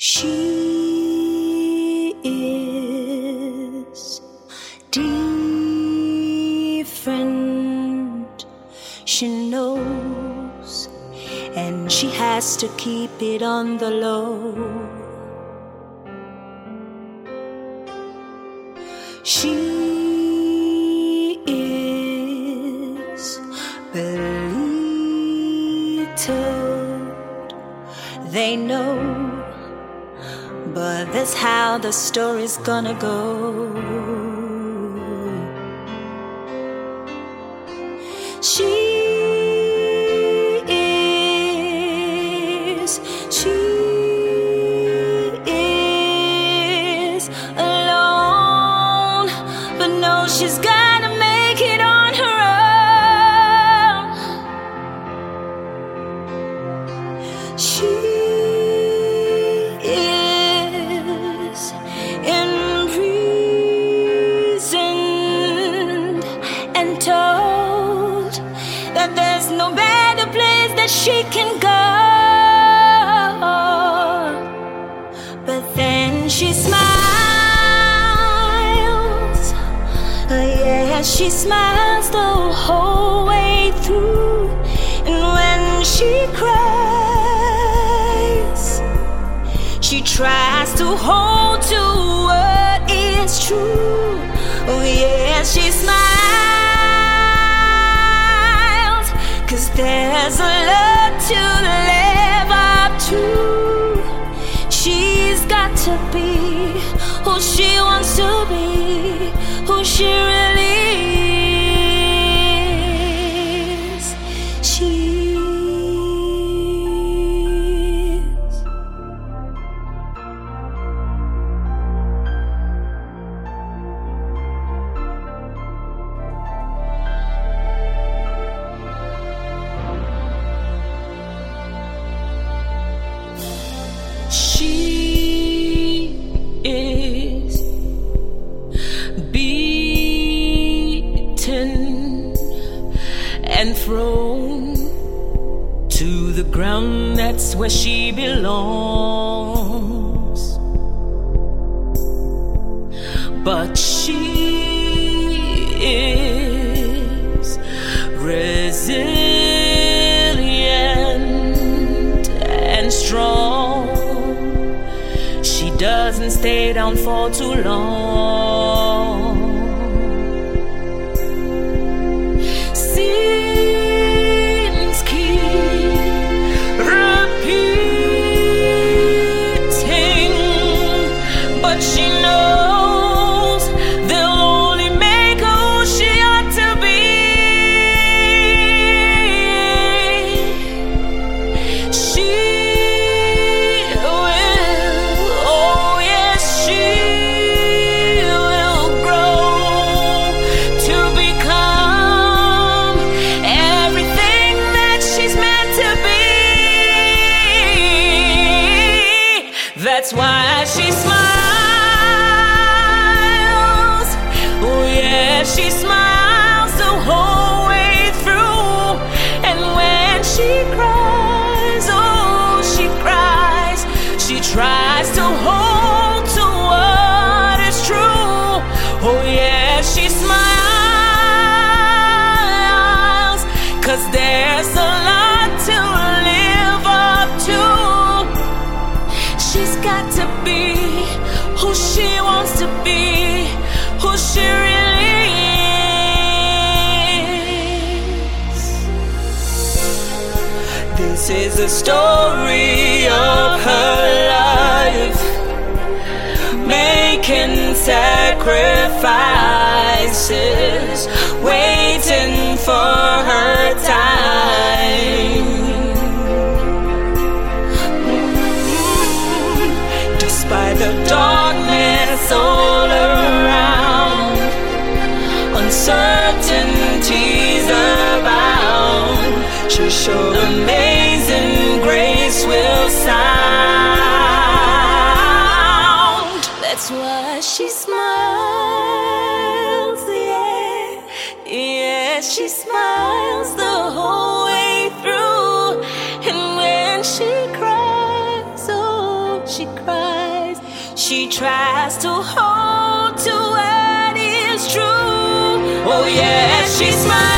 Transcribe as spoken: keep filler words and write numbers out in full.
She is different. She knows, and she has to keep it on the low. She is belittled. They know, but that's how the story's gonna go. She is, she is alone, but knows she's gotta make it on her own. She there's no better place that she can go. But then she smiles. Oh yeah, she smiles the whole way through. And when she cries, she tries to hold to what is true. Oh yeah, she smiles. There's a lot to live up to. She's got to be who she wants to be, who she really is. She is. She is beaten and thrown to the ground. That's where she belongs. But she is resilient and strong. She doesn't stay down for too long. Scenes keep repeating, but she knows they'll only make her who she ought to be. She That's why she smiles. Oh yeah, she smiles the whole way through. And when she cries, oh, she cries. She tries to hold to what is true. Oh yeah, she smiles, 'cause there's a lot to live up to. She's got to be who she wants to be, who she really is. This is the story of her life, making sacrifices, waiting for her time. By the darkness all around, uncertainties abound. She'll show amazing grace will sound. That's why she smiles, yeah, yeah, she smiles the whole way through. And when she cries, oh, she cries. Oh yeah, she smiles.